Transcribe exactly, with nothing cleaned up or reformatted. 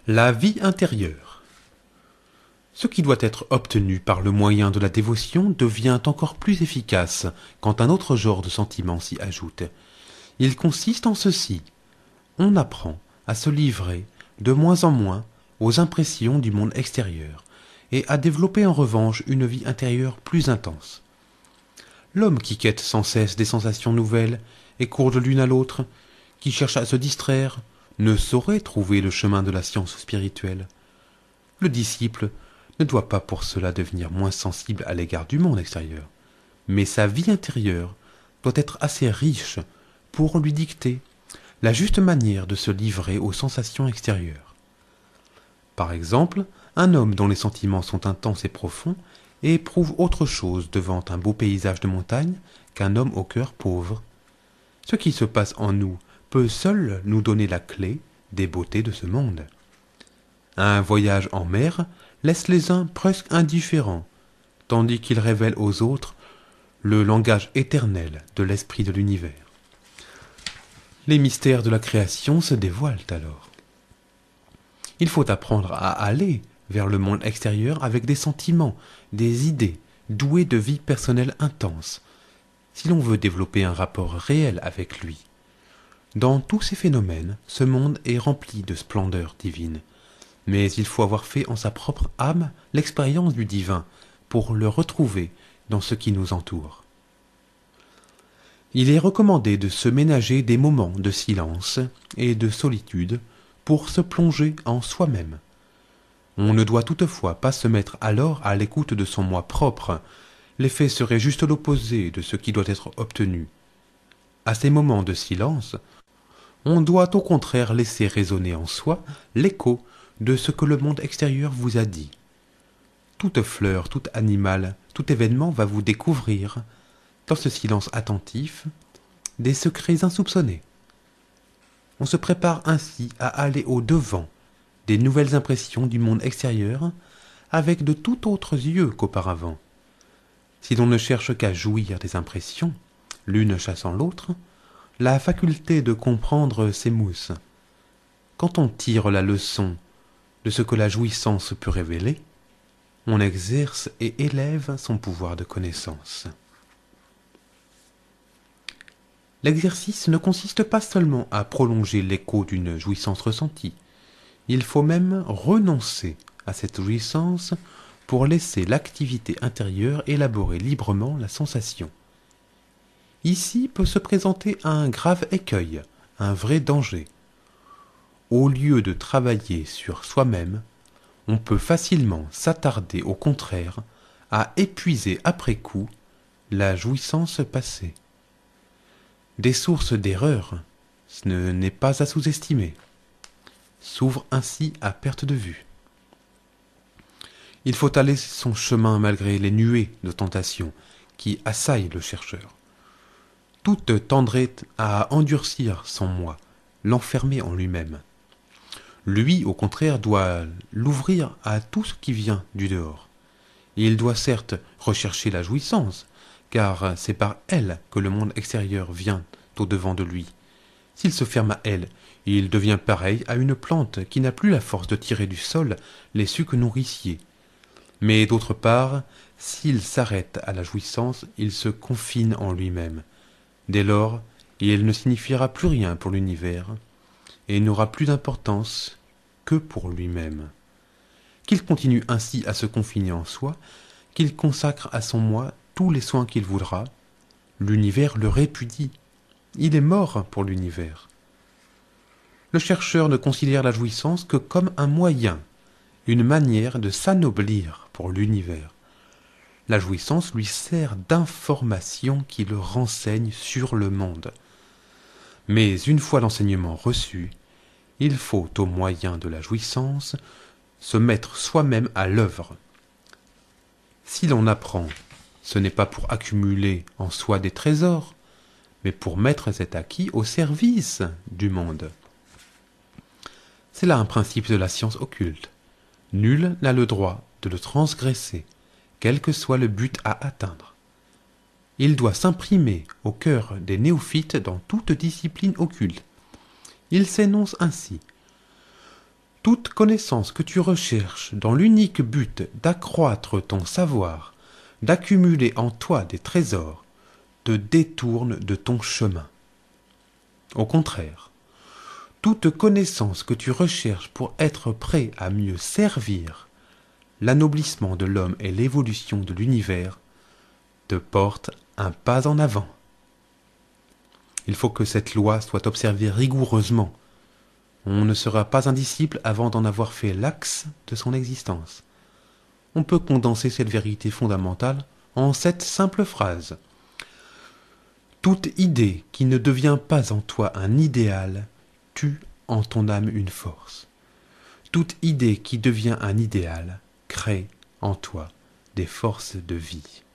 La vie intérieure. Ce qui doit être obtenu par le moyen de la dévotion devient encore plus efficace quand un autre genre de sentiment s'y ajoute. Il consiste en ceci. On apprend à se livrer de moins en moins aux impressions du monde extérieur et à développer en revanche une vie intérieure plus intense. L'homme qui quête sans cesse des sensations nouvelles et court de l'une à l'autre, qui cherche à se distraire, ne saurait trouver le chemin de la science spirituelle. Le disciple ne doit pas pour cela devenir moins sensible à l'égard du monde extérieur, mais sa vie intérieure doit être assez riche pour lui dicter la juste manière de se livrer aux sensations extérieures. Par exemple, un homme dont les sentiments sont intenses et profonds éprouve autre chose devant un beau paysage de montagne qu'un homme au cœur pauvre. Ce qui se passe en nous peut seul nous donner la clé des beautés de ce monde. Un voyage en mer laisse les uns presque indifférents, tandis qu'il révèle aux autres le langage éternel de l'esprit de l'univers. Les mystères de la création se dévoilent alors. Il faut apprendre à aller vers le monde extérieur avec des sentiments, des idées, doués de vie personnelle intense, si l'on veut développer un rapport réel avec lui. Dans tous ces phénomènes, ce monde est rempli de splendeur divine, mais il faut avoir fait en sa propre âme l'expérience du divin pour le retrouver dans ce qui nous entoure. Il est recommandé de se ménager des moments de silence et de solitude pour se plonger en soi-même. On ne doit toutefois pas se mettre alors à l'écoute de son moi propre. L'effet serait juste l'opposé de ce qui doit être obtenu. À ces moments de silence, on doit au contraire laisser résonner en soi l'écho de ce que le monde extérieur vous a dit. Toute fleur, tout animal, tout événement va vous découvrir, dans ce silence attentif, des secrets insoupçonnés. On se prépare ainsi à aller au-devant des nouvelles impressions du monde extérieur avec de tout autres yeux qu'auparavant. Si l'on ne cherche qu'à jouir des impressions, l'une chassant l'autre, la faculté de comprendre s'émousse. Quand on tire la leçon de ce que la jouissance peut révéler, on exerce et élève son pouvoir de connaissance. L'exercice ne consiste pas seulement à prolonger l'écho d'une jouissance ressentie. Il faut même renoncer à cette jouissance pour laisser l'activité intérieure élaborer librement la sensation. Ici peut se présenter un grave écueil, un vrai danger. Au lieu de travailler sur soi-même, on peut facilement s'attarder au contraire à épuiser après coup la jouissance passée. Des sources d'erreur, ce n'est pas à sous-estimer, s'ouvrent ainsi à perte de vue. Il faut aller son chemin malgré les nuées de tentation qui assaillent le chercheur. Toute tendrait à endurcir son moi, l'enfermer en lui-même. Lui, au contraire, doit l'ouvrir à tout ce qui vient du dehors. Il doit certes rechercher la jouissance, car c'est par elle que le monde extérieur vient au-devant de lui. S'il se ferme à elle, il devient pareil à une plante qui n'a plus la force de tirer du sol les sucs nourriciers. Mais d'autre part, s'il s'arrête à la jouissance, il se confine en lui-même. Dès lors, il ne signifiera plus rien pour l'univers et n'aura plus d'importance que pour lui-même. Qu'il continue ainsi à se confiner en soi, qu'il consacre à son moi tous les soins qu'il voudra, l'univers le répudie. Il est mort pour l'univers. Le chercheur ne considère la jouissance que comme un moyen, une manière de s'anoblir pour l'univers. La jouissance lui sert d'information qui le renseigne sur le monde. Mais une fois l'enseignement reçu, il faut, au moyen de la jouissance, se mettre soi-même à l'œuvre. Si l'on apprend, ce n'est pas pour accumuler en soi des trésors, mais pour mettre cet acquis au service du monde. C'est là un principe de la science occulte. Nul n'a le droit de le transgresser, quel que soit le but à atteindre. Il doit s'imprimer au cœur des néophytes dans toute discipline occulte. Il s'énonce ainsi. Toute connaissance que tu recherches dans l'unique but d'accroître ton savoir, d'accumuler en toi des trésors, te détourne de ton chemin. Au contraire, toute connaissance que tu recherches pour être prêt à mieux servir l'anoblissement de l'homme et l'évolution de l'univers te porte un pas en avant. Il faut que cette loi soit observée rigoureusement. On ne sera pas un disciple avant d'en avoir fait l'axe de son existence. On peut condenser cette vérité fondamentale en cette simple phrase. Toute idée qui ne devient pas en toi un idéal tue en ton âme une force. Toute idée qui devient un idéal crée en toi des forces de vie.